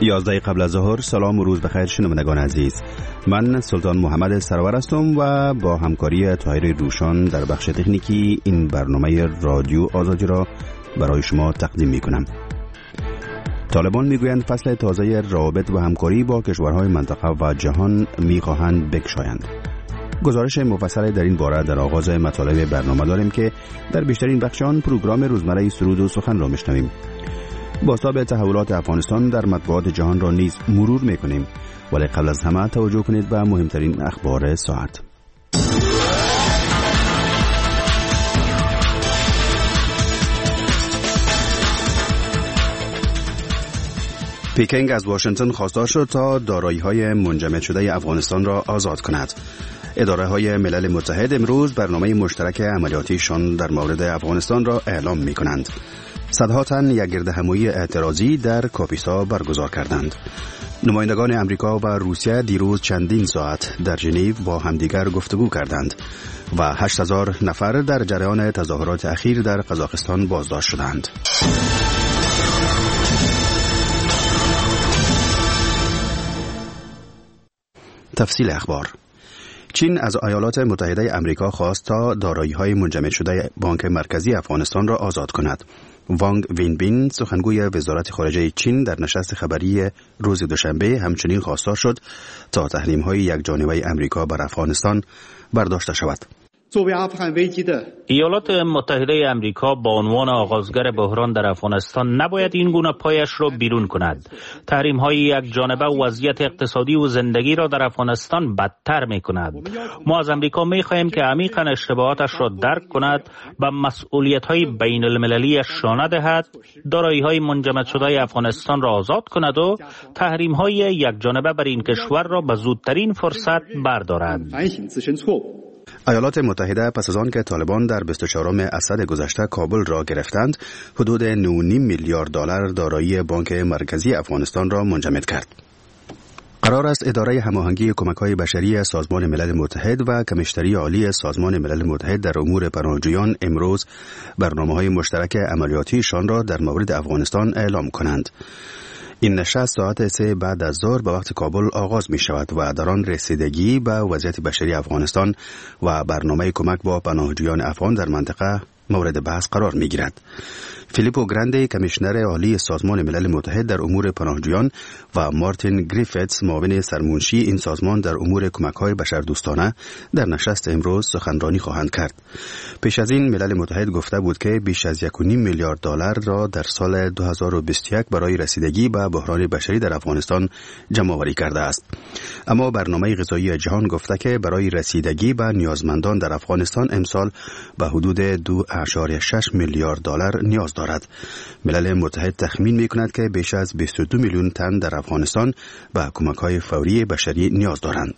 11 قبل از ظهر. سلام و روز بخیر شنوندگان عزیز. من سلطان محمد سرور هستم و با همکاری طاهر روشان در بخش تکنیکی این برنامه رادیو آزادی را برای شما تقدیم می کنم. طالبان میگویند فصل تازه روابط و همکاری با کشورهای منطقه و جهان میخواهند بگشایند. گزارش مفصل در این باره در آغاز مطالب برنامه داریم که در بیشترین بخش آن پروگرام روزمره سرود و سخن را میشنویم. بازتاب تحولات افغانستان در مطبوعات جهان را نیز مرور میکنیم، ولی قبل از همه توجه کنید به مهمترین اخبار ساعت. پیکنگ از واشنگتن خواستار شد تا دارایی‌های منجمد شده افغانستان را آزاد کند. اداره‌های ملل متحد امروز برنامه مشترک عملیاتیشان در مورد افغانستان را اعلام می‌کنند. صدها تن یک گردهمایی اعتراضی در کاپیسا برگزار کردند. نمایندگان امریکا و روسیه دیروز چندین ساعت در ژنو با همدیگر گفتگو کردند و 8000 نفر در جریان تظاهرات اخیر در قزاقستان بازداشت شدند. تفصیل اخبار. چین از ایالات متحده امریکا خواست تا دارایی‌های منجمد شده بانک مرکزی افغانستان را آزاد کند. وانگ وینبین سخنگوی وزارت خارجه چین در نشست خبری روز دوشنبه همچنین خواستار شد تا تحریم‌های یکجانبه امریکا بر افغانستان برداشته شود. ایالات متحده امریکا با عنوان آغازگر بحران در افغانستان نباید این گونه پایش را بیرون کند. تحریم‌های یکجانبه وضعیت اقتصادی و زندگی را در افغانستان بدتر می‌کند. ما از امریکا می‌خواهیم که عمیقاً اشتباهاتش را درک کند، به مسئولیت‌های بین‌المللی شانه دهد، دارایی‌های منجمد شده افغانستان را آزاد کند و تحریم‌های یکجانبه بر این کشور را به زودترین فرصت بردارد. ایالات متحده پس از آن که طالبان در 24 اسد گذشته کابل را گرفتند، حدود 9.5 میلیارد دلار دارایی بانک مرکزی افغانستان را منجمد کرد. قرار است اداره هماهنگی کمک‌های بشری سازمان ملل متحد و کمیشنری عالی سازمان ملل متحد در امور پناهجویان امروز برنامه‌های مشترک عملیاتیشان را در مورد افغانستان اعلام کنند. این نشست ساعت 3 بعد از ظهر به وقت کابل آغاز می شود و در آن رسیدگی به وضعیت بشری افغانستان و برنامه کمک با پناهجویان افغان در منطقه مورد بحث قرار می گیرد. فیلیپو گراندی کمیشنر عالی سازمان ملل متحد در امور پناهجویان و مارتین گریفتس معاون سرمنشی این سازمان در امور کمک‌های بشردوستانه در نشست امروز سخنرانی خواهند کرد. پیش از این ملل متحد گفته بود که بیش از 1.5 میلیارد دلار را در سال 2021 برای رسیدگی به بحران بشری در افغانستان جمع‌آوری کرده است. اما برنامه غذایی جهان گفته که برای رسیدگی به نیازمندان در افغانستان امسال به حدود 2.6 میلیارد دلار نیاز دارد. ملل متحد تخمین می‌کند که بیش از 22 میلیون تن در افغانستان به کمک‌های فوری بشری نیاز دارند.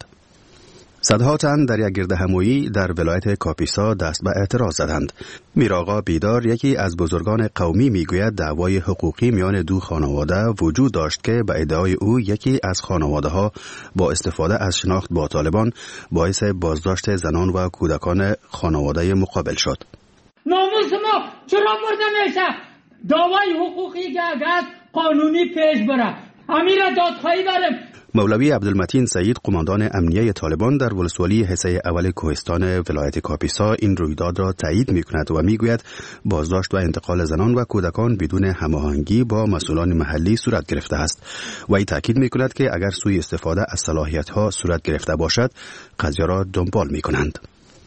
صدها تن در یک گردهمایی در ولایت کاپیسا دست به اعتراض زدند. میرآقا بیدار، یکی از بزرگان قومی، میگوید دعوای حقوقی میان دو خانواده وجود داشت که به ادعای او یکی از خانواده‌ها با استفاده از شناخت با طالبان باعث بازداشت زنان و کودکان خانواده مقابل شد. ناموس ما چرا برده میشه؟ دعوای حقوقی که اگر قانونی پیش بره، امیر دادخواهی داریم. مولوی عبدالمتین سعید، قماندان امنیه طالبان در ولسوالی حصه اول کوهستان ولایت کاپیسا، این رویداد را تایید می‌کند و میگوید بازداشت و انتقال زنان و کودکان بدون هماهنگی با مسئولان محلی صورت گرفته است و این تاکید می‌کند که اگر سوء استفاده از صلاحیت‌ها صورت گرفته باشد، قضیه را دنبال می‌کنند.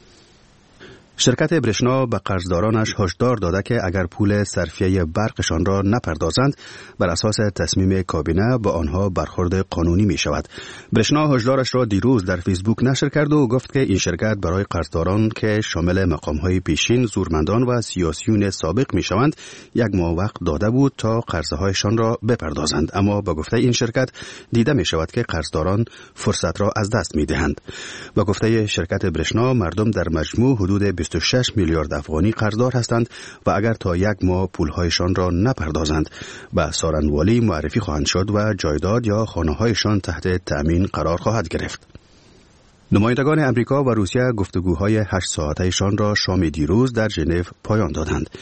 شرکت برشنا به قرضدارانش هشدار داده که اگر پول صرفیه برقشان را نپردازند بر اساس تصمیم کابینه با آنها برخورد قانونی می شود. برشنا هشدارش را دیروز در فیسبوک نشر کرد و گفت که این شرکت برای قرضداران که شامل مقام‌های پیشین، زورمندان و سیاسیون سابق می شوند 1 ماه وقت داده بود تا قرضهایشان را بپردازند، اما با گفته این شرکت دیده می شود که قرضداران فرصت را از دست می دهند. با گفته شرکت برشنا مردم در مجموع حدود 26 میلیارد افغانی قرضدار هستند و اگر تا 1 ماه پولهایشان را نپردازند به سارنوالی معرفی خواهند شد و جایداد یا خانه‌هایشان تحت تأمین قرار خواهد گرفت. نمایندگان امریکا و روسیه گفتگوهای 8 ساعته‌شان را شام دیروز در ژنو پایان دادند.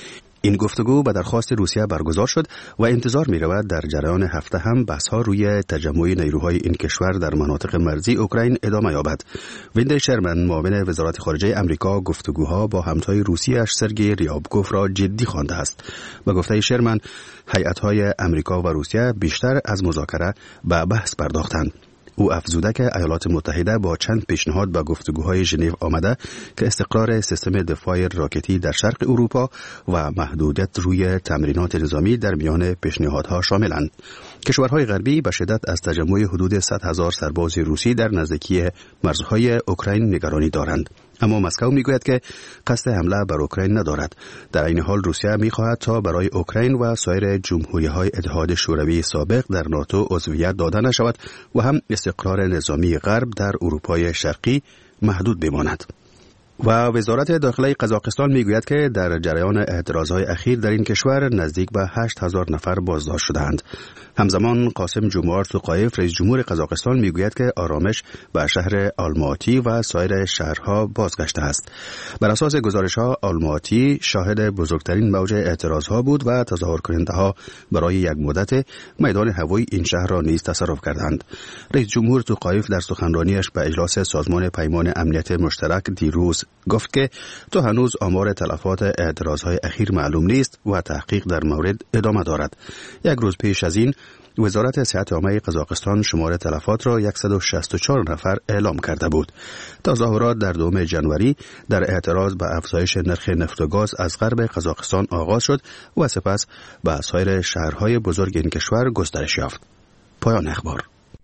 این گفتگو به درخواست روسیه برگزار شد و انتظار می رود در جریان هفته هم بحث ها روی تجمع نیروهای این کشور در مناطق مرزی اوکراین ادامه یابد. ویندی شرمن معاون وزارت خارجه امریکا گفتگوها با همتای روسیه‌اش سرگئی ریابکوف را جدی خوانده است. به گفته شرمن هیئت‌های امریکا و روسیه بیشتر از مذاکره به بحث پرداختند. او افزوده که ایالات متحده با چند پیشنهاد به گفتگوهای ژنو آمده که استقرار سیستم دفاع راکتی در شرق اروپا و محدودیت روی تمرینات نظامی در میان پیشنهادها شاملند. کشورهای غربی به شدت از تجمع حدود 100,000 سرباز روسی در نزدیکی مرزهای اوکراین نگرانی دارند. اما مسکو میگوید که قصد حمله بر اوکراین ندارد. در این حال روسیه میخواهد تا برای اوکراین و سایر جمهوری‌های اتحاد شوروی سابق در ناتو عضویت داده نشود و هم استقرار نظامی غرب در اروپای شرقی محدود بماند. و وزارت داخلی قزاقستان میگوید که در جریان اعتراضهای اخیر در این کشور نزدیک به 8,000 نفر بازداشت شدند. همزمان قاسم جمعات توقایف رئیس جمهور قزاقستان میگوید که آرامش به شهر آلماتی و سایر شهرها بازگشته است. بر اساس گزارش‌ها آلماتی شاهد بزرگترین موج اعتراضها بود و تظاهرکننده‌ها برای یک مدت میدان هوایی این شهر را نیز تصرف کردند. رئیس جمهور توقایف در سخنرانیش به اجلاس سازمان پیمان امنیت مشترک دیروز گفت که تا هنوز آمار تلفات اعتراضهای اخیر معلوم نیست و تحقیق در مورد ادامه دارد. یک روز پیش از این وزارت صحت عامه قزاقستان شمار تلفات را 164 نفر اعلام کرده بود. تظاهرات در 2 ژانویه در اعتراض به افزایش نرخ نفت و گاز از غرب قزاقستان آغاز شد و سپس به سایر شهرهای بزرگ این کشور گسترش یافت. پایان اخبار.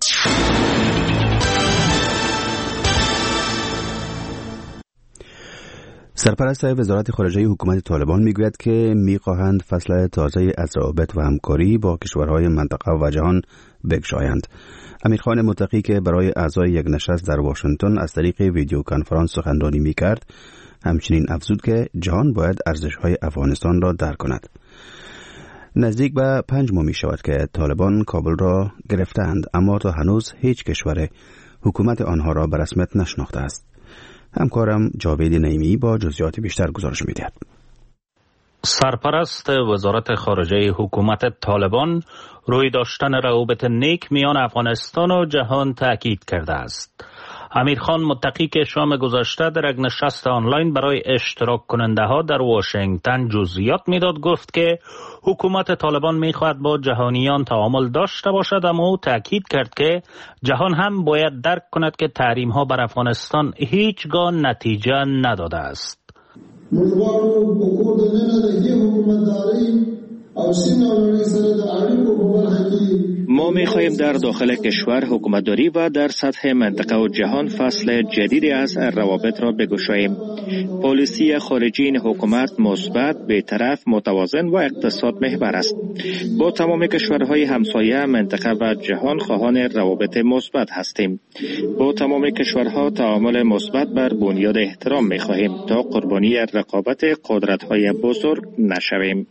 سرپرست وزارت خارجه حکومت طالبان میگوید که میخواهند فصل تازه از روابط و همکاری با کشورهای منطقه و جهان بگشایند. امیرخان متقی که برای اعضای یک نشست در واشنگتن از طریق ویدیو کنفرانس سخنرانی میکرد، همچنین افزود که جهان باید ارزش‌های افغانستان را درک کند. نزدیک به 5 ماه می شود که طالبان کابل را گرفتند، اما تا هنوز هیچ کشور حکومت آنها را به رسمیت نشناخته است. همکارم جاوید نعیمی با جزئیات بیشتر گزارش می‌دهد. سرپرست وزارت خارجه حکومت طالبان روی داشتن روابط نیک میان افغانستان و جهان تاکید کرده است. امیرخان متقی که شام گذشته در یک نشست آنلاین برای اشتراک کننده ها در واشنگتن جزئیات میداد گفت که حکومت طالبان میخواهد با جهانیان تعامل داشته باشد، اما او تاکید کرد که جهان هم باید درک کند که تحریم ها بر افغانستان هیچگاه نتیجه نداده است. ما می‌خواهیم در داخل کشور حکومتداری و در سطح منطقه و جهان فصل جدیدی از روابط را بگشاییم. پالیسی خارجی این حکومت مثبت، بی‌طرف، متوازن و اقتصاد محور است. با تمام کشورهای همسایه منطقه و جهان خواهان روابط مثبت هستیم. با تمام کشورها تعامل مثبت بر بنیاد احترام می‌خواهیم تا قربانی رقابت قدرت‌های بزرگ نشویم.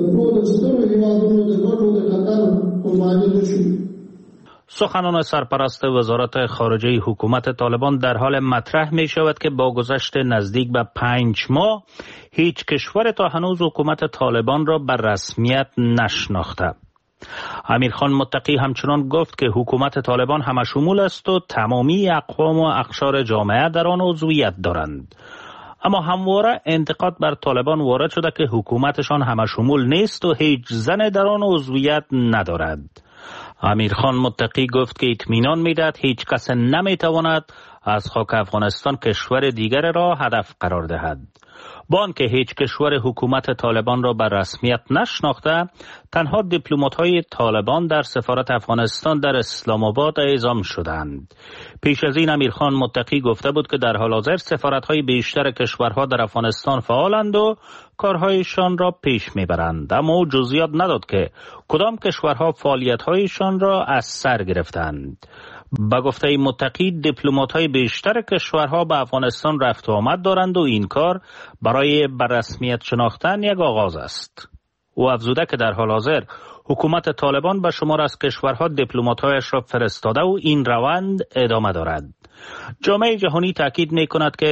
سخنان سرپرست وزارت خارجه حکومت طالبان در حال مطرح می شود که با گذشت نزدیک به 5 ماه هیچ کشور تا هنوز حکومت طالبان را بر رسمیت نشناخته. امیرخان متقی همچنان گفت که حکومت طالبان همشمول است و تمامی اقوام و اقشار جامعه در آن عضویت دارند. اما همواره انتقاد بر طالبان وارد شده که حکومتشان همشمول نیست و هیچ زن در آن عضویت ندارد. امیرخان متقی گفت که اطمینان می‌دهد هیچ کس نمی‌تواند از خاک افغانستان کشور دیگر را هدف قرار دهد. با آنکه هیچ کشور حکومت طالبان را بر رسمیت نشناخته، تنها دیپلمات‌های طالبان در سفارت افغانستان در اسلام آباد اعزام شدند. پیش از این امیرخان متقی گفته بود که در حال حاضر سفارت‌های بیشتر کشورها در افغانستان فعالند و کارهایشان را پیش میبرند، اما او جزئیات نداد که کدام کشورها فعالیت‌هایشان را از سر گرفتند. با گفته متقی دیپلمات‌های بیشتر کشورها به افغانستان رفت و آمد دارند و این کار برای بر رسمیت شناختن یک آغاز است. او افزوده که در حال حاضر حکومت طالبان به شمار از کشورها دیپلمات‌هایش را فرستاده و این روند ادامه دارد. جامعه جهانی تاکید می‌کند که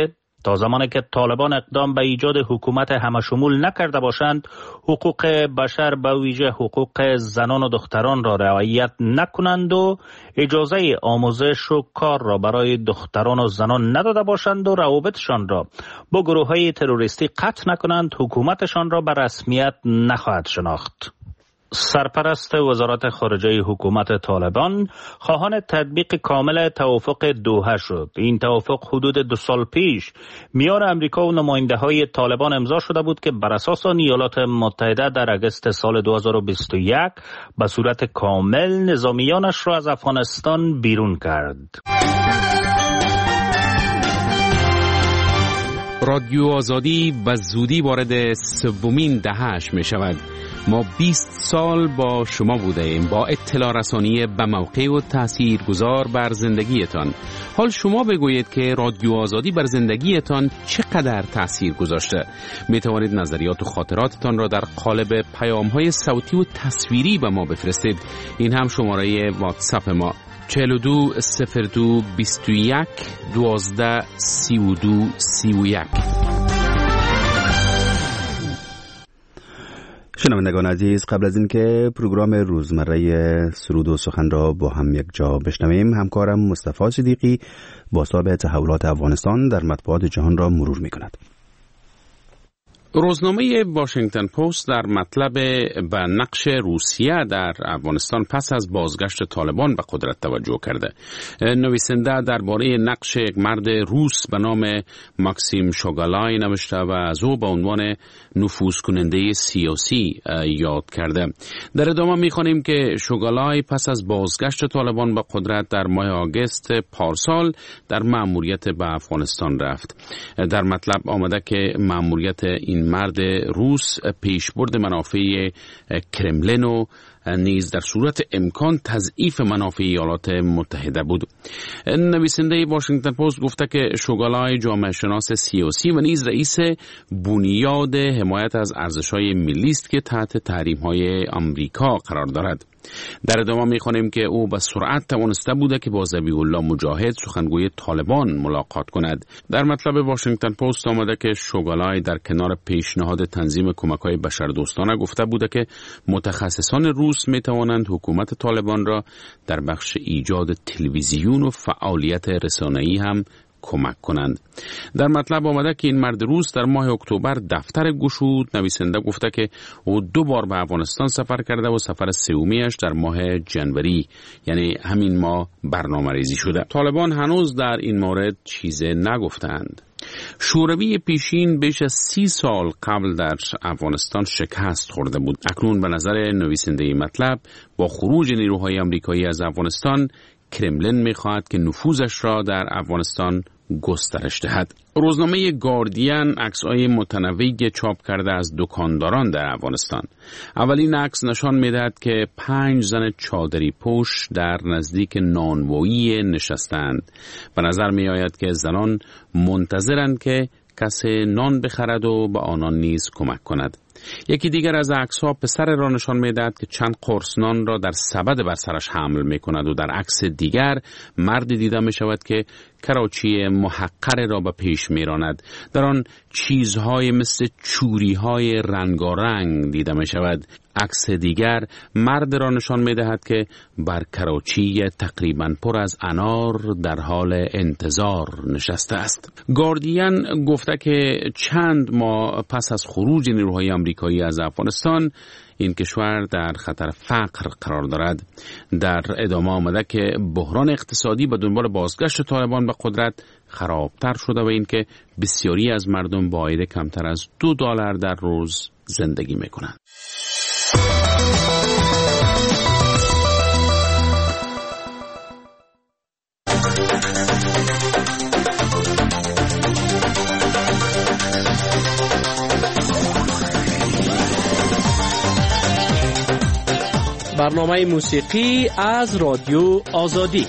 تا زمانی که طالبان اقدام به ایجاد حکومت همشمول نکرده باشند، حقوق بشر به ویژه حقوق زنان و دختران را رعایت نکنند و اجازه آموزش و کار را برای دختران و زنان نداده باشند و روابطشان را با گروه‌های تروریستی قطع نکنند، حکومتشان را به رسمیت نخواهد شناخت. سرپرست وزارت خارجه حکومت طالبان خواهان تطبیق کامل توافق دوحه شد. این توافق حدود 2 سال پیش میان امریکا و نماینده‌های طالبان امضا شده بود که بر اساس آن ایالات متحده در اگست سال 2021 به صورت کامل نظامیانش را از افغانستان بیرون کرد. رادیو آزادی به زودی وارد 3مین دهه‌اش می شود. ما 20 سال با شما بوده ایم، با اطلاع رسانی به موقع و تاثیرگذار بر زندگیتان. حال شما بگویید که رادیو آزادی بر زندگیتان چقدر تاثیر گذاشته. می توانید نظریات و خاطراتتان را در قالب پیام‌های صوتی و تصویری به ما بفرستید. این هم شماره واتساپ ما 42 02 21 12 32 31. شنوندگان عزیز، قبل از اینکه پروگرام روزمره سرود و سخن را با هم یک جا بشنویم، همکارم مصطفی صدیقی بازتاب تحولات افغانستان در مطبوعات جهان را مرور می‌کند. روزنامه واشنگتن پست در مطلب به نقش روسیه در افغانستان پس از بازگشت طالبان به قدرت توجه کرده. نویسنده درباره نقش یک مرد روس به نام ماکسیم شوگالای نوشته و از او به عنوان نفوذ کننده سیاسی یاد کرده. در ادامه می‌خوانیم که شوگالای پس از بازگشت طالبان به قدرت در ماه آگوست پارسال در مأموریت به افغانستان رفت. در مطلب آمده که مأموریت این مرد روس پیشبرد منافع کرملین و نیز در صورت امکان تضعیف منافع ایالات متحده بود. نویسنده واشنگتن پست گفته که شوگالای جامعه شناس سیاسی و نیز رئیس بنیاد حمایت از ارزش‌های ملی است که تحت تحریم‌های آمریکا قرار دارد. در ادامه می‌خوانیم که او به سرعت توانسته بوده که با ذبیح الله مجاهد سخنگوی طالبان ملاقات کند. در مطلب واشنگتن پست آمده که شوگالای در کنار پیشنهاد تنظیم کمک‌های بشردوستانه گفته بوده که متخصصان روس می‌توانند حکومت طالبان را در بخش ایجاد تلویزیون و فعالیت رسانه‌ای هم کمک کنند. در مطلب آمده که این مرد روس در ماه اکتبر دفتر گشود. نویسنده گفته که او 2 بار به افغانستان سفر کرده و سفر سومیش در ماه جنوری، یعنی همین ماه، برنامه‌ریزی شده. طالبان هنوز در این مورد چیزی نگفتند. شوروی پیشین بیش از 30 سال قبل در افغانستان شکست خورده بود. اکنون به نظر نویسنده مطلب با خروج نیروهای آمریکایی از افغانستان، کرملین می‌خواهد که نفوذش را در افغانستان گسترش دهد. روزنامه گاردین عکس‌های متنوعی چاپ کرده از دکانداران در افغانستان. اولین عکس نشان می‌دهد که 5 زن چادری پوش در نزدیک نانوایی نشستند. به نظر می‌آید که زنان منتظرند که کسی نان بخرد و به آنان نیز کمک کند. یکی دیگر از عکس‌ها پسر را نشان می‌دهد که چند قرص نان را در سبد بر سرش حمل می‌کند و در عکس دیگر مردی دیده می‌شود که کراچی محقر را به پیش می‌راند. در آن چیزهای مثل چوری‌های رنگارنگ دیده می‌شود. عکس دیگر مرد را نشان می‌دهد که بر کراچی تقریباً پر از انار در حال انتظار نشسته است. گاردین گفته که چند ماه پس از خروج نیروهای آمریکایی از افغانستان، این کشور در خطر فقر قرار دارد. در ادامه آمده که بحران اقتصادی به دنبال بازگشت طالبان به قدرت خرابتر شده و اینکه بسیاری از مردم با عاید کمتر از $2 در روز زندگی میکنند. برنامه موسیقی از رادیو آزادی.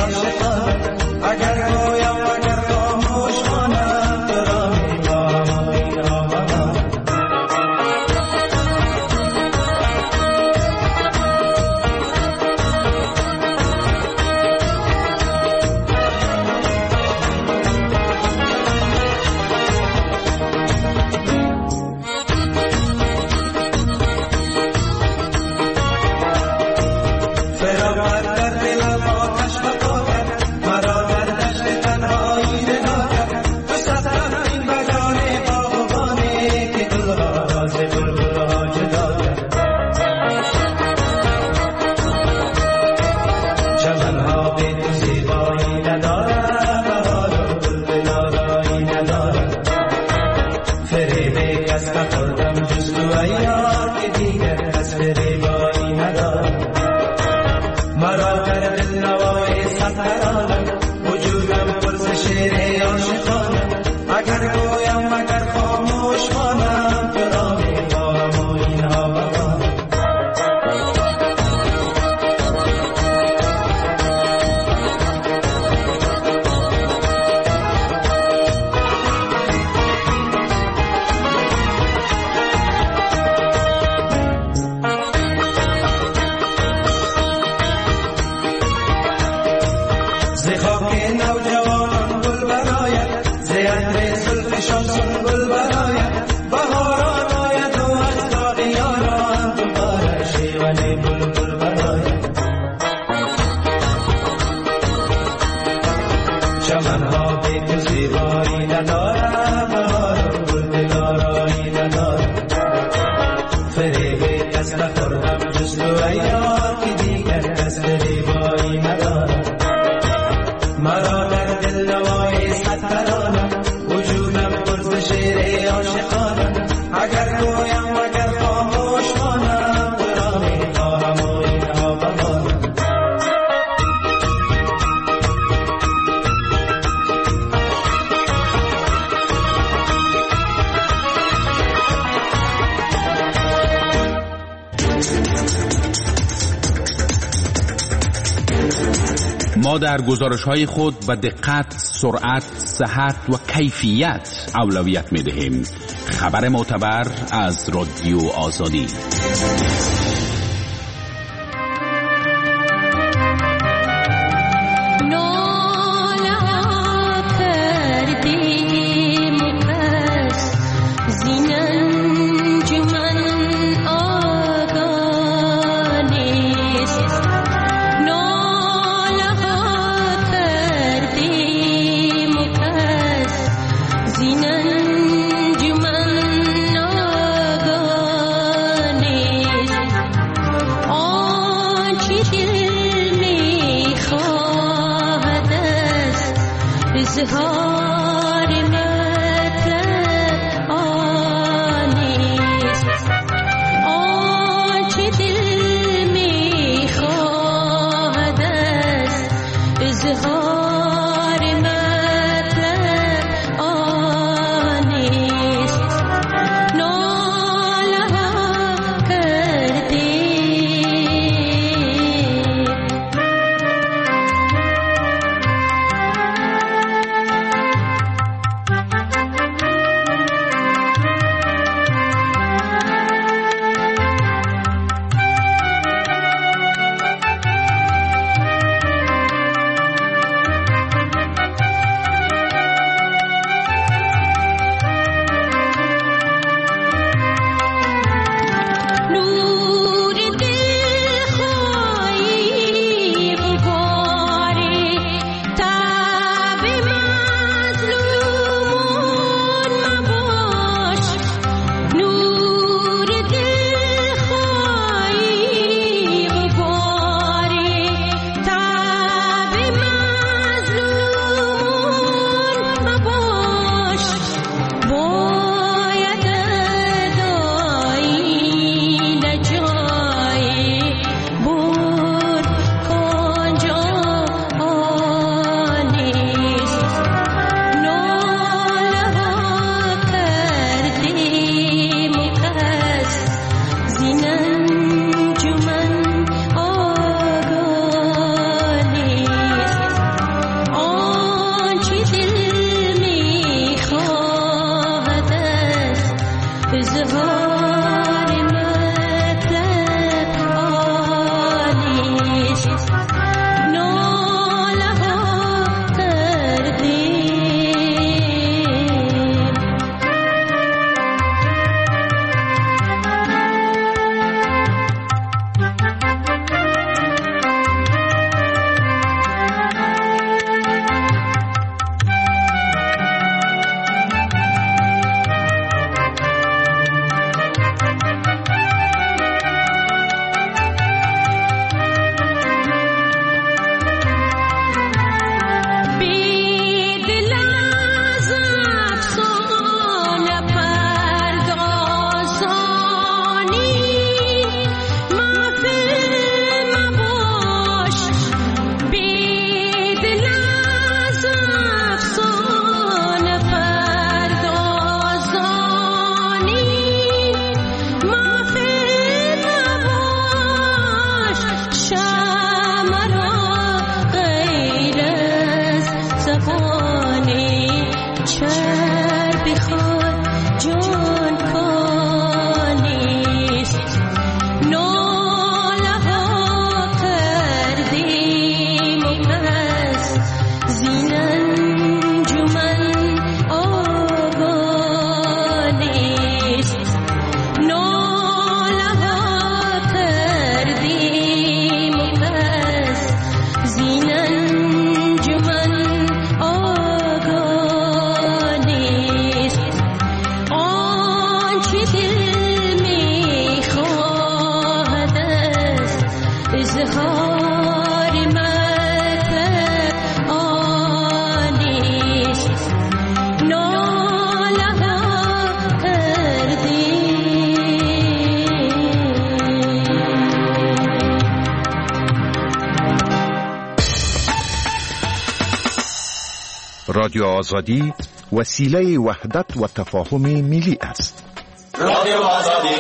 ما در گزارش‌های خود به دقت، سرعت، صحت و کیفیت اولویت می‌دهیم. خبر معتبر از رادیو آزادی. رادیو آزادی وسیله وحدت و تفاهم ملی است. رادیو آزادی.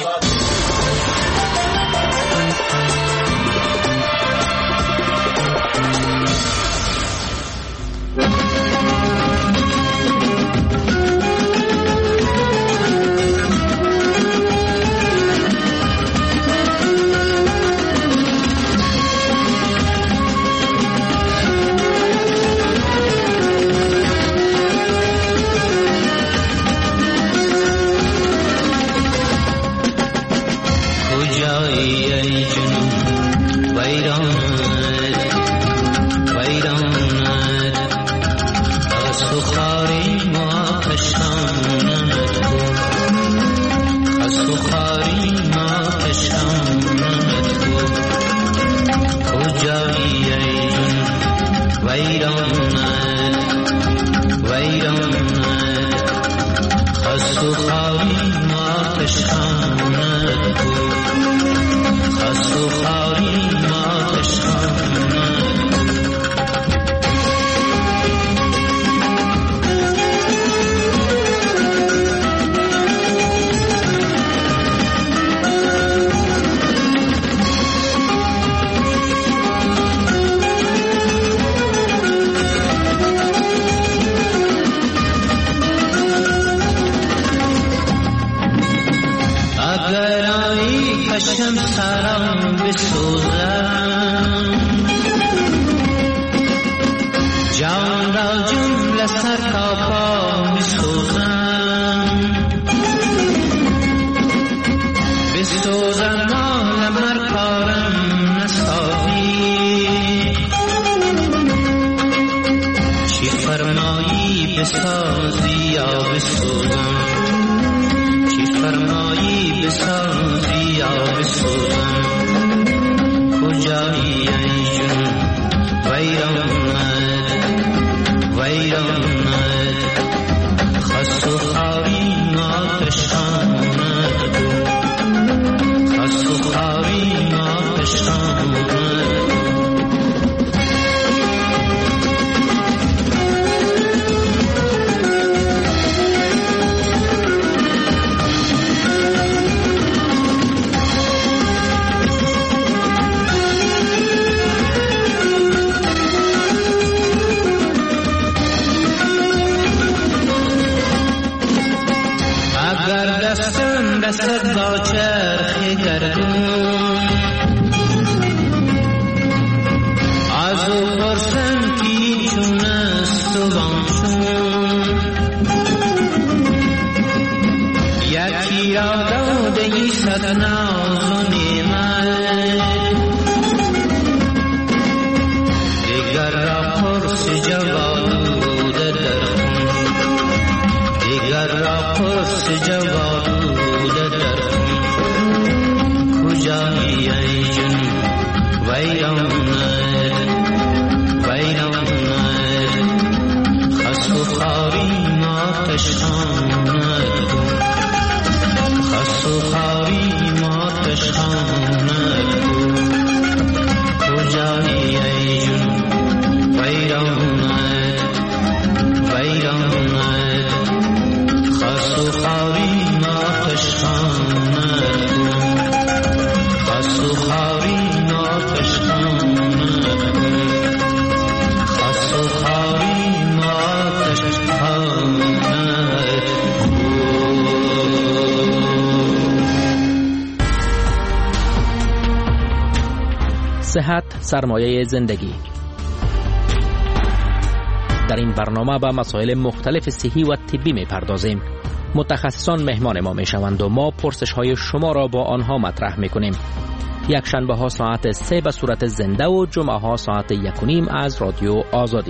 صحت سرمایه زندگی. در این برنامه به مسائل مختلف صحی و طبی می‌پردازیم. متخصصان مهمان ما میشوند و ما پرسش های شما را با آنها مطرح میکنیم. یک شنبه ها ساعت 3 به صورت زنده و جمعه ها ساعت 1:30 از رادیو آزادی.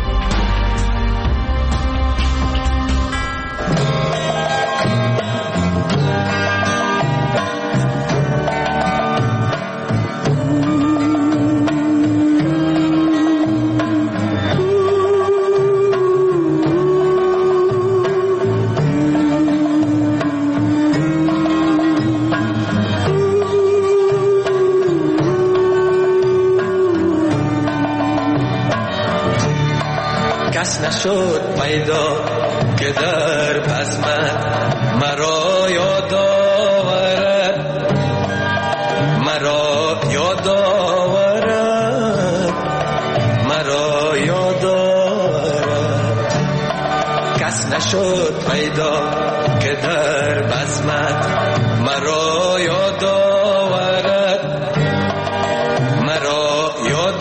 نشد پیدا که در بزمت مرا یاد آورد، مرا یاد آورد، مرا یاد آورد. کس نشد پیدا که در بزمت مرا یاد آورد، مرا یاد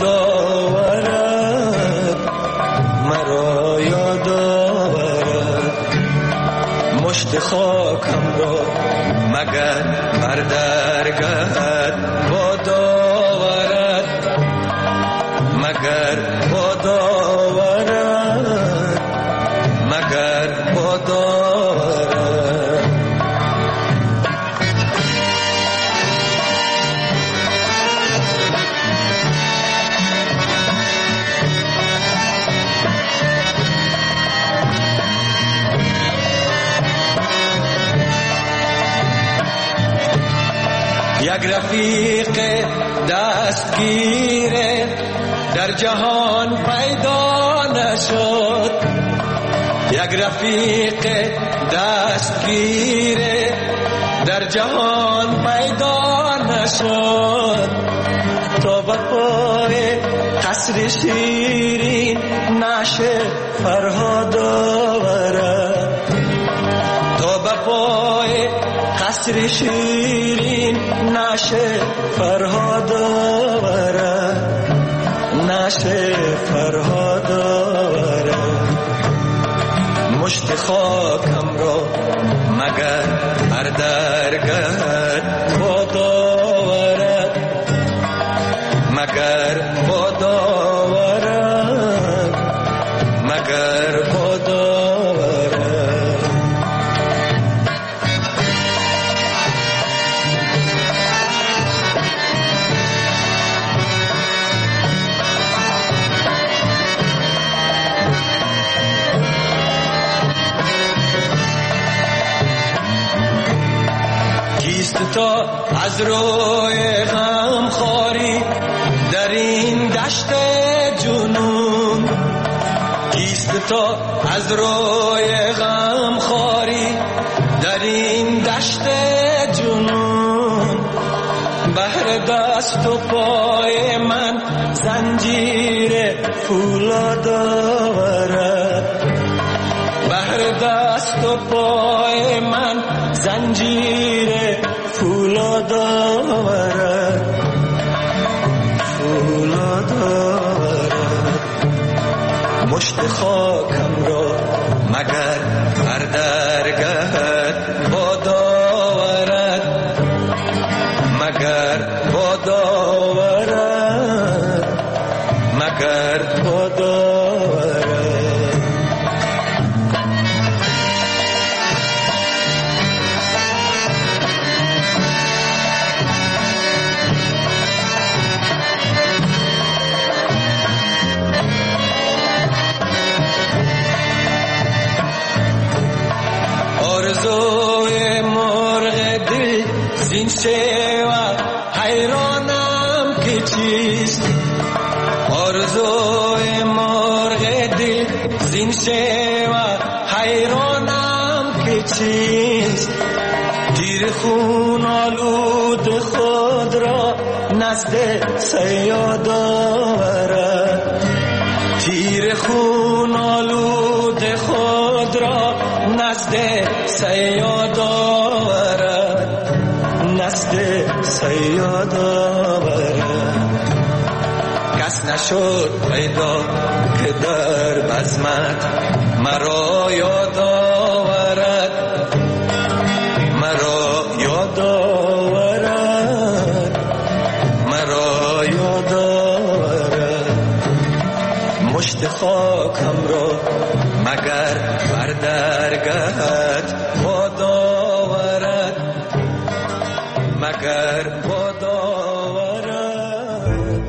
آورد، مرا یاد آورد. مشت خاکم را مگر بر درگهت باد آورد، مگر باد آورد، مگر باد آورد. یک رفیق دستگیر در جهان پیدا نشد، یک رفیق دستگیر در جهان پیدا نشد. تا به پای قصر شیرین نشه فرهاد آورد، تا به پای قصر شیرین نشه فرهاد آورد، نشه فرهاد آورد. مشت خاکم را مگر بر درگهت باد آورد، مگر باد آورد، مگر باد آورد. کیست تا از روی غم خاری در این دشت جنون، کیست تا از روی غم خاری در این دشت جنون. بهر دست و پای من زنجیر فولاد آورد، بهر دست و پای من زنجیر فولاد آورد، فولاد آورد. مشت خاکم را مگر بر درگهت باد آورد، مگر باد آورد، مگر باد آورد. آرزوی مرغ دل زین شیوه حیرانم که چیست، آرزوی مرغ دل زین شیوه حیرانم که چیست. تیر خون آلود خود را نزد صیاد آورد، تیر خون آلود خود را نزد صیاد آورد، نزد صیاد آورد. کس نشد پیدا که در بزمت آمد مرا یاد آورد، مرا یاد آورد، مرا یاد آورد. مشت خاکم را مگر بر درگهت باد آورد، مگر باد آورد.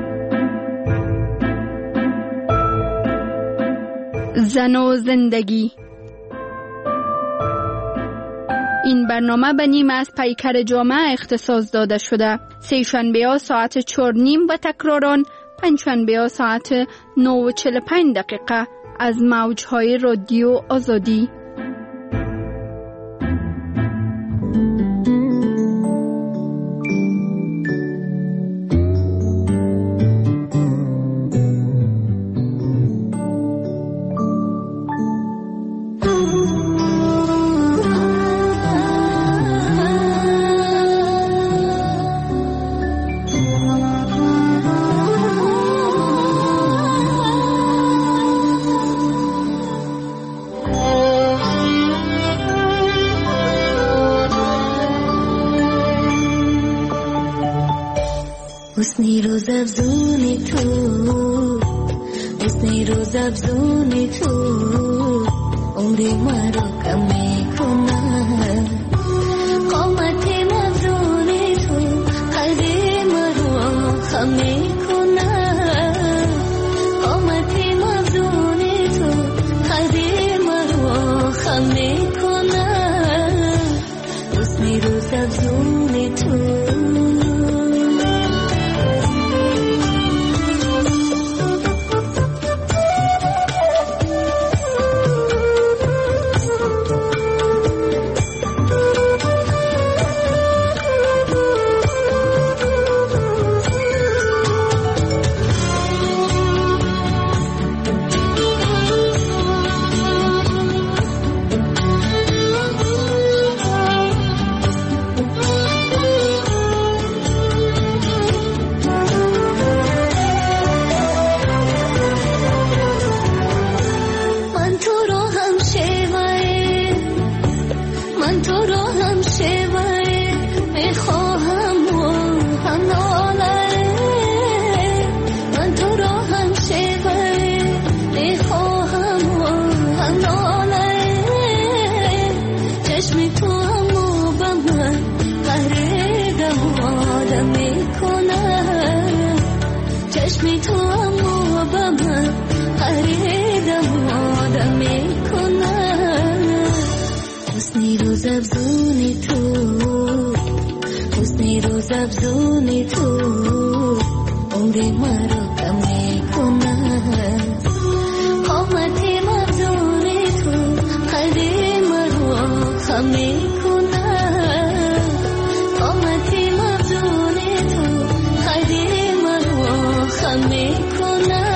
زن و زندگی. این برنامه به نیم از پیکر جامعه اختصاص داده شده. سه‌شنبه ها ساعت 4:30 و تکراران پنجشنبه ها ساعت 9:45 از موجهای رادیو آزادی. حسنی روز افزونی تو، حسنی روز افزونی تو، عمری مرا کم میکنه. قامت مفزونی تو، قلبی مرا خم میکنه. قامت مفزونی تو، قلبی مرا خم میکنه. حسنی روز افزونی تو. افزونی تو، عمری مرا کم میکنه. قامت مفزونی تو، قلبی مرا خم میکنه. قامت مفزونی تو، قلبی مرا خم میکنه.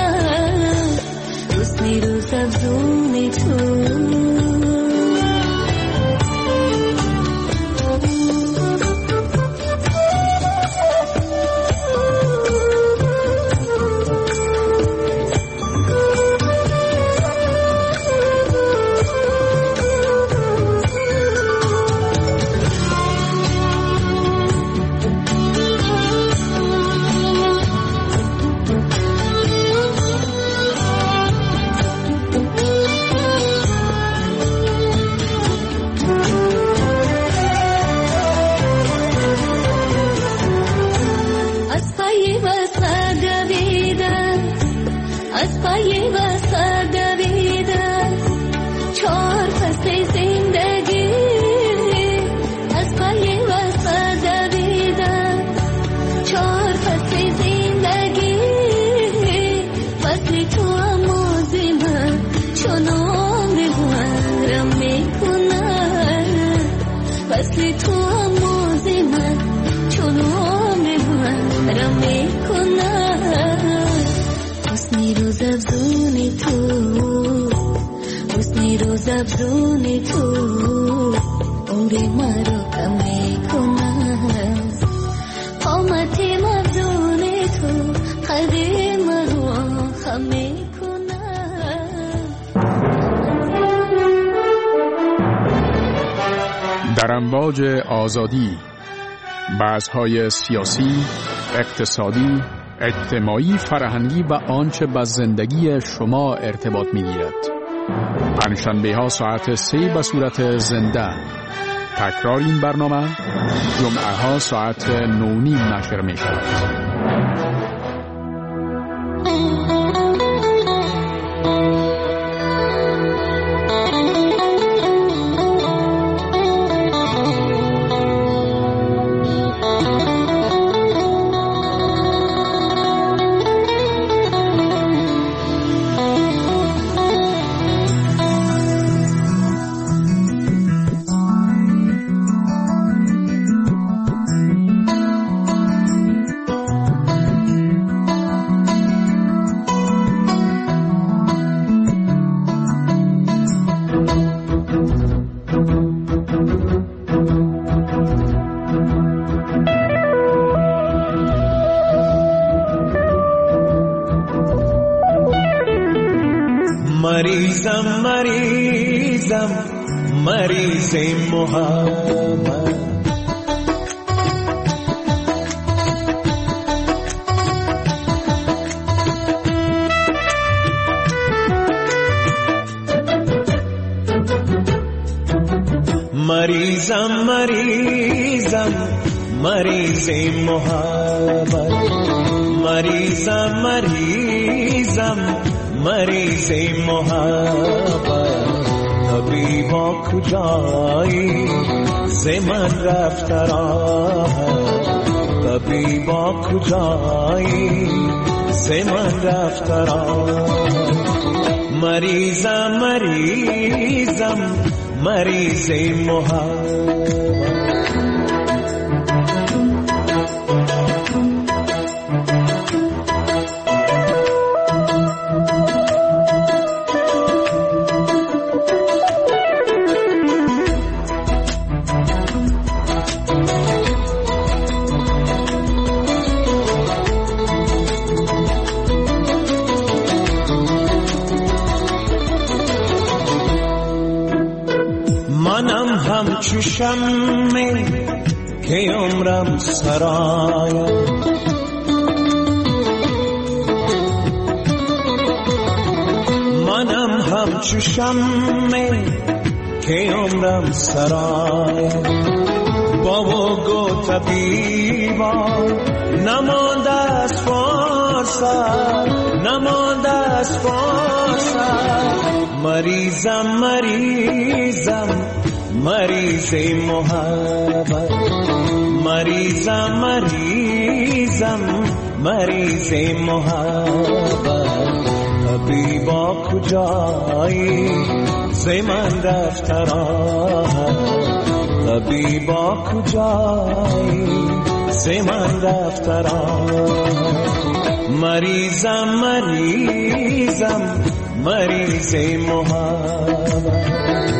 حسنی روز افزونی تو. افزونی تو، عمری مرا کم میکنه. قامت مفزونی تو، قلبی مرا خم میکنه. امواج آزادی، بحث‌های سیاسی، اقتصادی، اجتماعی، فرهنگی و آنچه با زندگی شما ارتباط می‌گیرد. پنجشنبه‌ها ساعت 3 به صورت زنده. تکرار این برنامه جمعه‌ها ساعت 9:30 نشر می‌شود. مریض محبت مریض محبت مریض محبت طبیبا کجایی ز من رفت راه طبیبا کجایی ز من رفت راه مریضم مریض محبت همچو شمع که عمرم سرایم منم همچو شمع که عمرم سرایم بابا گو طبیبا نمانده از فرصت نمانده از فرصت مریضم مریض محبت مریضم مریض محبت طبیبا کجایی ز من رفت راه طبیبا کجایی ز من رفت راه مریضم مریض محبت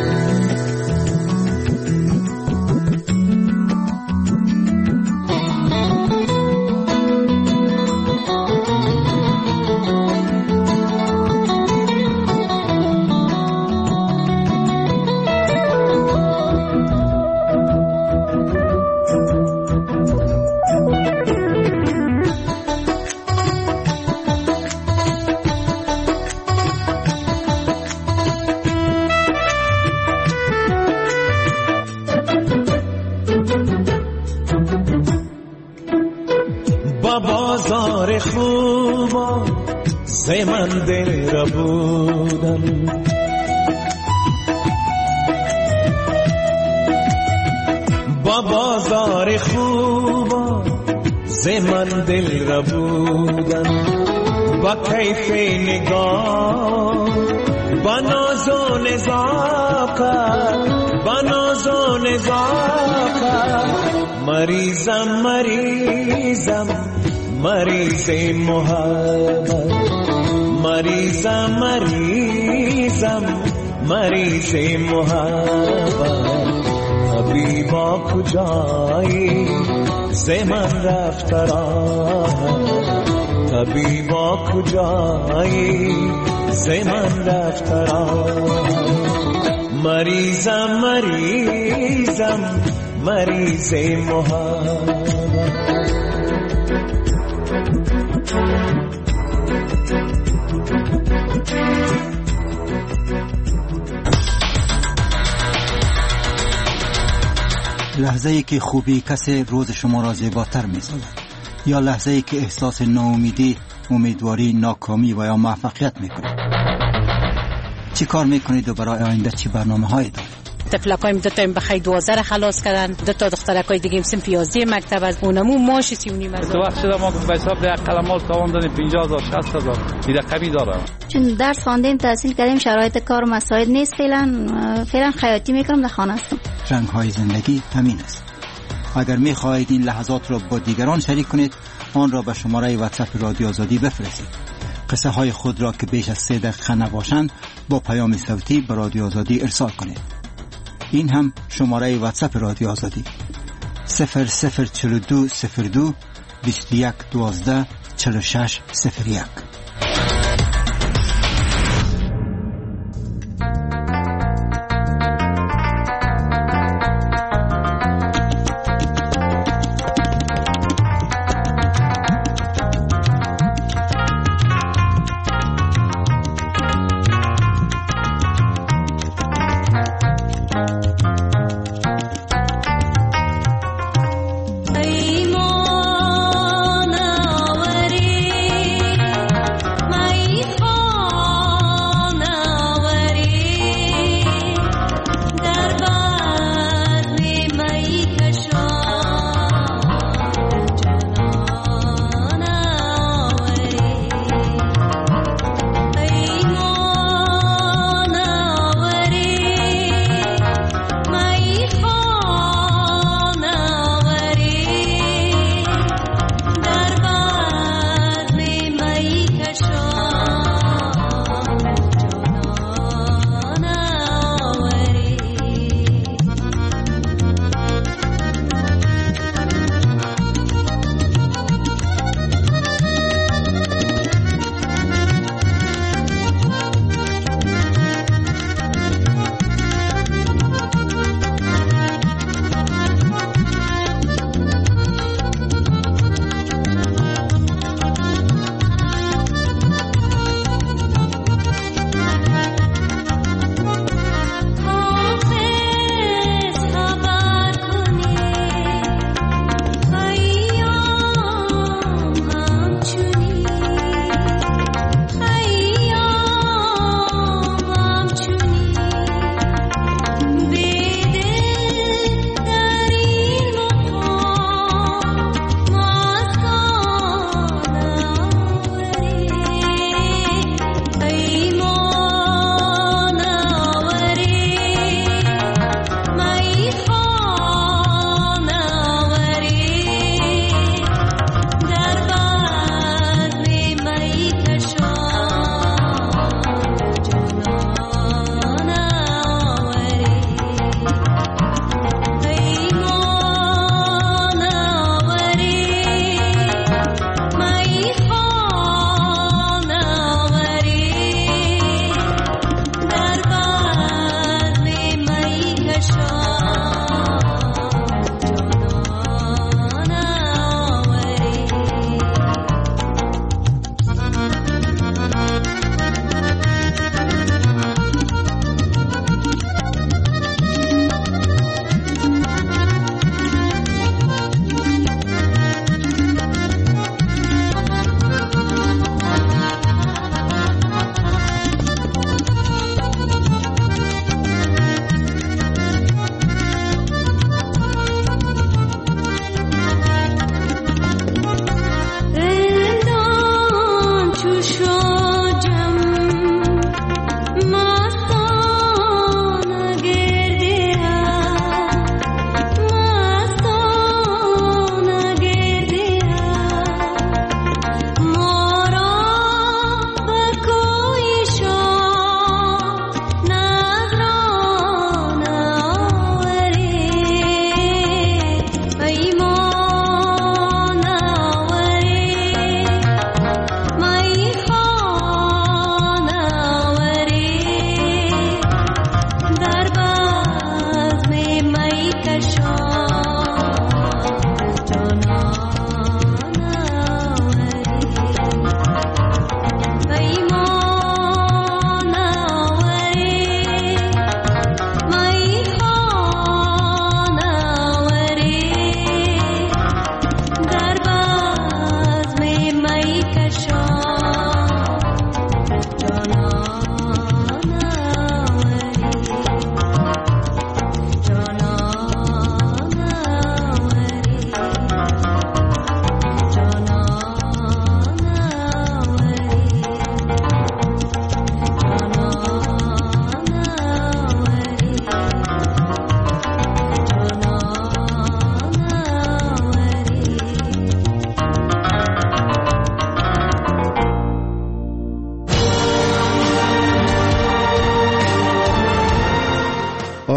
بازار خوبا ز من دل را بودم با بازار خوبا ز من دل را بودم با کیف نگاه با ناز و نزاکت با ناز و نزاکت مریضم مریض محبت مریضم مریض محبت طبیبا کجایی ز من رفت راه طبیبا کجایی ز من رفت راه مریضم مریضم مریض محبت. لحظه‌ای که خوبی کسی روز شما را زیباتر می‌سازد، یا لحظه‌ای که احساس ناامیدی، امیدواری، ناکامی و یا موفقیت می‌کنید. چی کار می‌کنید و برای آینده چی برنامه‌هایی دارید؟ تفلکایم دو تا بخیر 12 خلاص کردن، دو تا دخترکای دیگه سن 11 مکتب از اونمو ماش 39 از تو وقت شده ما به حساب ده قلمال تاوان دادیم 50000 60000 دیگه کمی داره. چون درس خواندیم تحصیل کردیم شرایط کار مساعد نیست، فعلا خیاطی میکنم در خانه هستم. رنگ‌های زندگی همین است. اگر می‌خواهید این لحظات را با دیگران شریک کنید، آن را به شماره واتساپ رادیو آزادی بفرستید. قصه های خود را که بیش از 3 دقیقه نباشند با پیام صوتی به رادیو آزادی ارسال کنید. این هم شماره واتساپ رادیو آزادی 0042 02 21 12 46 01.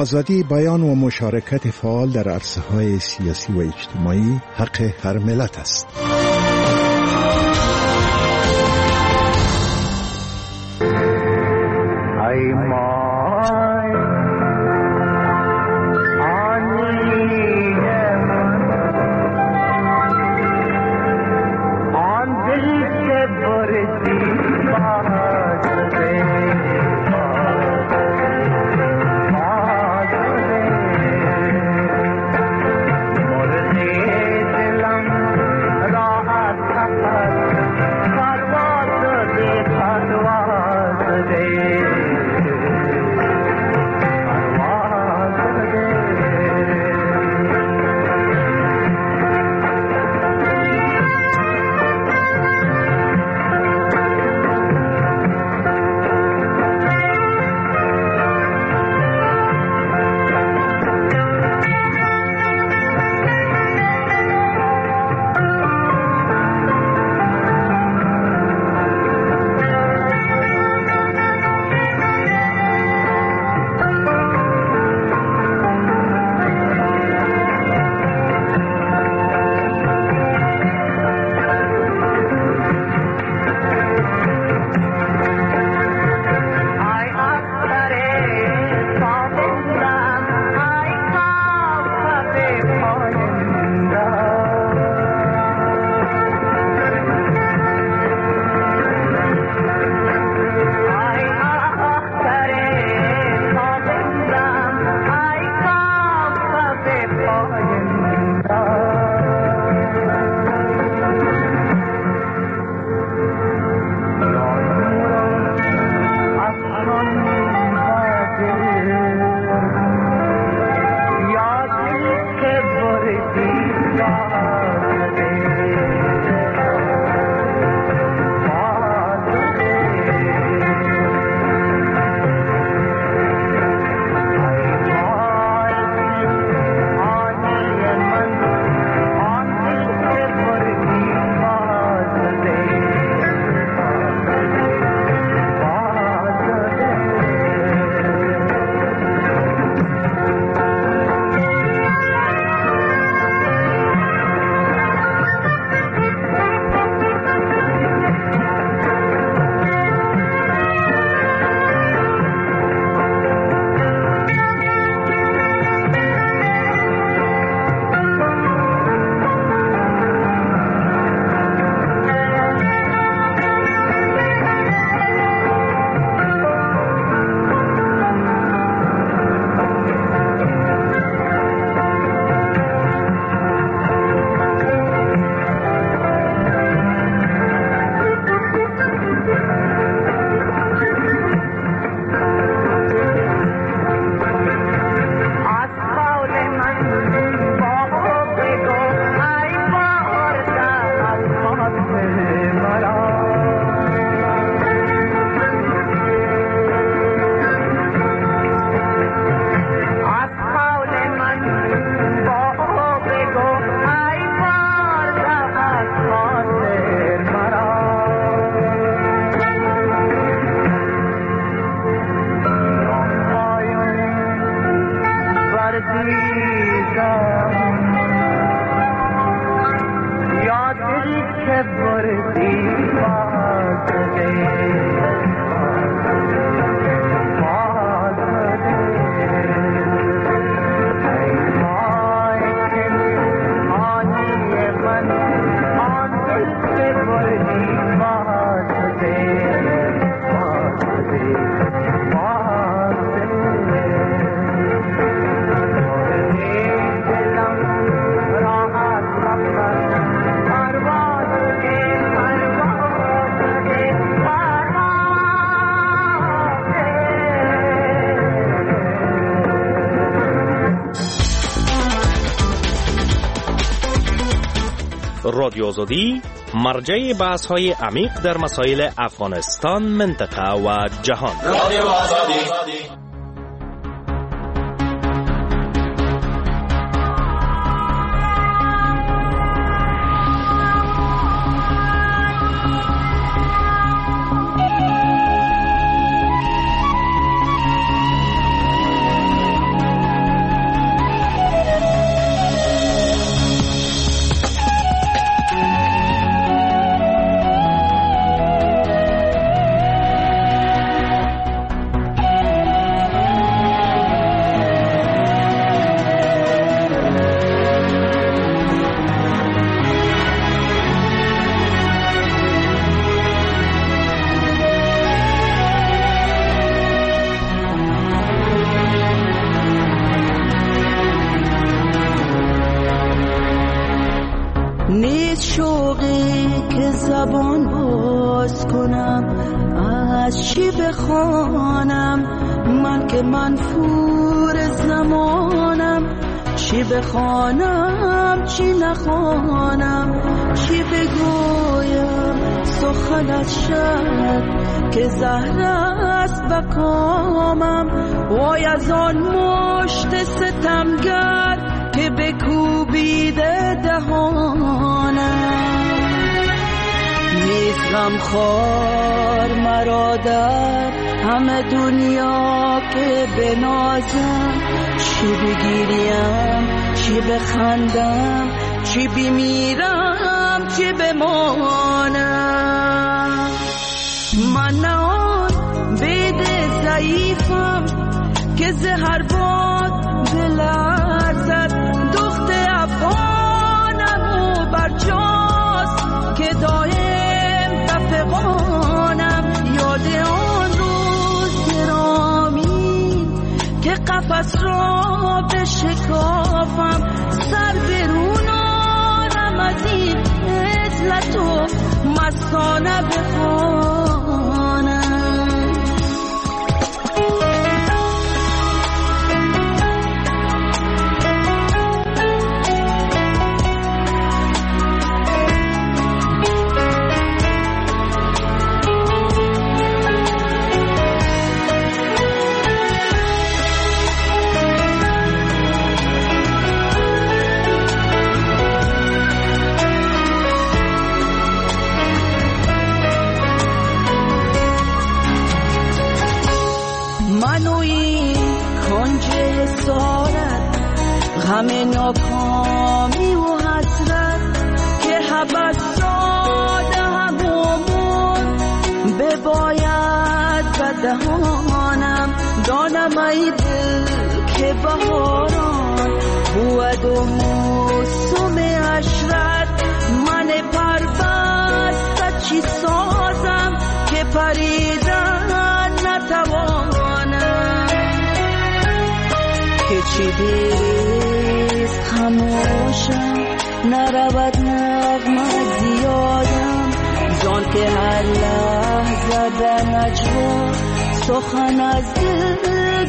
آزادی بیان و مشارکت فعال در عرصه‌های سیاسی و اجتماعی حق هر ملت است. رادیو آزادی مرجع بحث‌های عمیق در مسائل افغانستان، منطقه و جهان. رادیو آزادی. بخوانم من که منفور زمانم، چی بخوانم چی نخوانم، چی بگویم سخنت شد که زهر است بکامم. وای از آن مشت ستمگر که بکوبیده دهانم. نیست غمخوار مرا در همه دنیا که بنازم، چی بگیریم چی بخندم، چی بمیرم چی بمانم. من نه آن بید ضعیفم که زهر باد بلرزد، دخت افغانم و برجاست که دایم بفغانم. یاد آن روز گرامی که قفس را بشکافم، سر برون آرم از این عزلت و مستانه بخوانم. همه ناکامی و حسرت که حبس داده همون بباید بدهانم. دانم ای دل که بهاران بود و موسم عشرت، من پربسته چی سازم که پریدن نتوانم. که چی دیست خموشم نرود نغمه زیادم، زان که هر لحظه در نجوا سخن از دل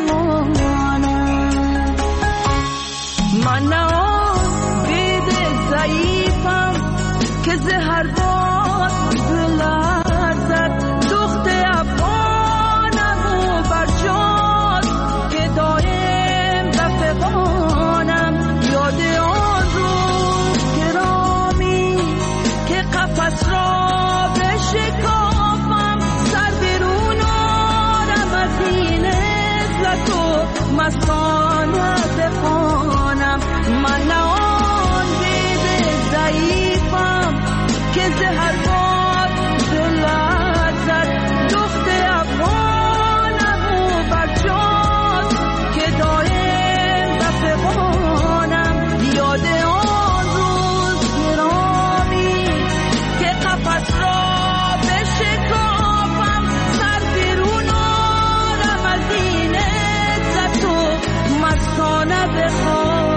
برمانم. من نه آن بید ضعیفم که زهر باد بلرزد، دخت افغانم و برجاست که دایم بفغانم. یاد آن روز گرامی که قفس را بشکافم، سر برون آرم از این عزلت و مستانه بخوانم. من نه آن بید ضعیفم که زهر باد بلرزد، دخت افغانم و برجاست که دایم بفغانم. یاد آن روز گرامی که قفس را بشکافم، سر برون آرم از این عزت و مستانه بخوانم.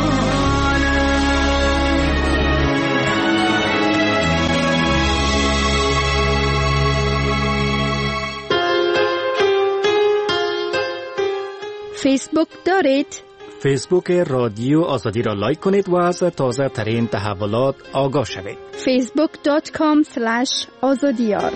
فیسبوک دارید؟ فیسبوک رادیو آزادی را لایک کنید و از تازه ترین تحولات آگاه شوید. facebook.com/azadiyar.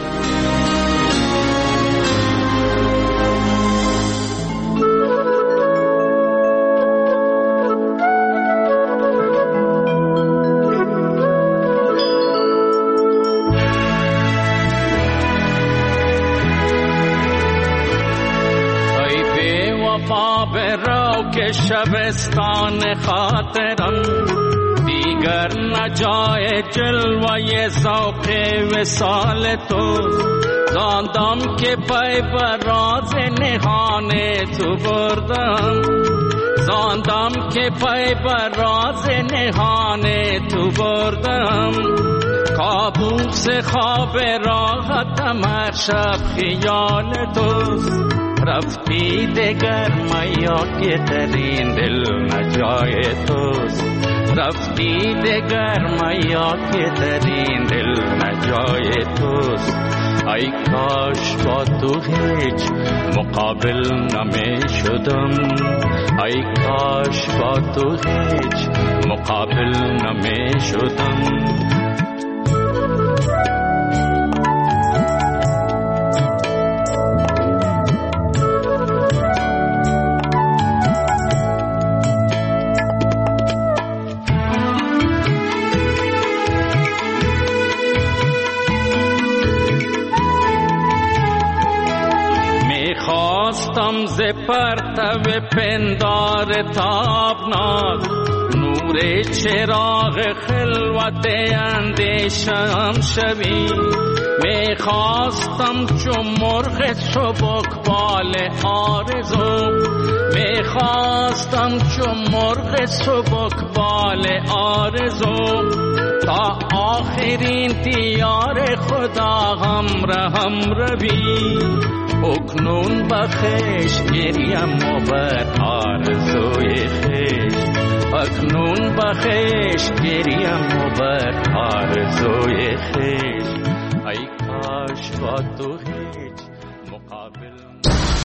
که شبستان خاطرم دیگر نجای جلوه ذوق وصال تو، زاندم که پای بر راز نهان تو بردم، زاندم که پای بر راز نهان تو بردم. کابوس خواب راحتم هر شب خیال توست، رفتی دگر میا که ترین دل نجای توست، رفتی دگر میا که ترین دل نجای توست. ای کاش با تو هیچ مقابل نمی شدم، ای کاش با تو هیچ مقابل نمی شدم. خواستم ز پرتو پندار تابناک نور چراغ خلوت اندیشم شوی. می خواستم چو مرغ سبکبال آرزو، می خواستم چو مرغ سبکبال آرزو تا آخرین دیار خدا همراهم روی. اکنون بخش گریم و بر آرزوی خیش، اکنون بخش گریم و بر آرزوی خیش. ای کاش با تو